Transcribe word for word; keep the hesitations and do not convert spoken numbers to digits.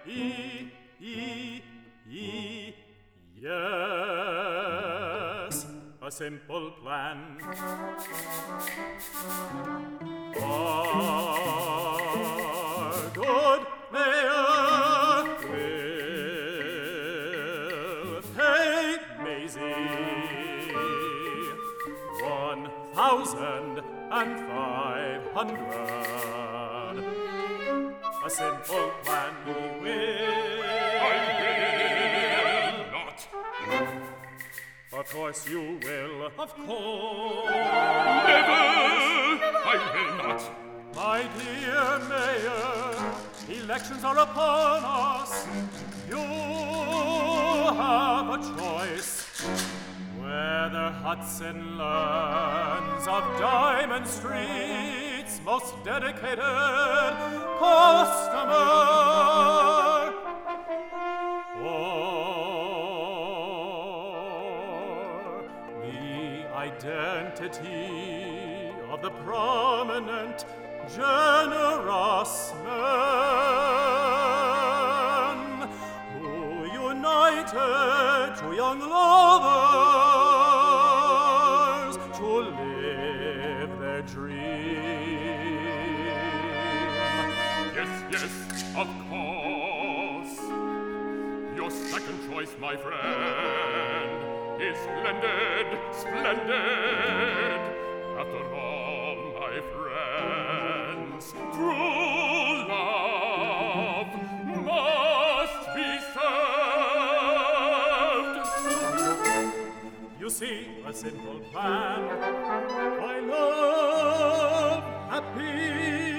E, E, E, yes, a simple plan. Our good mayor will pay Maisie one thousand and five hundred. A simple plan we will. I will not. Of course you will. Of course. Never. I will not. My dear Mayor, elections are upon us. You have a choice. Whether Hudson learns of Diamond Street's most dedicated customer, or the identity of the prominent, generous man who united two young lovers to live their dream. Yes, yes, of course. Your second choice, my friend, is splendid, splendid. After all, my friends, true love must be served. You see, a simple plan. I love happy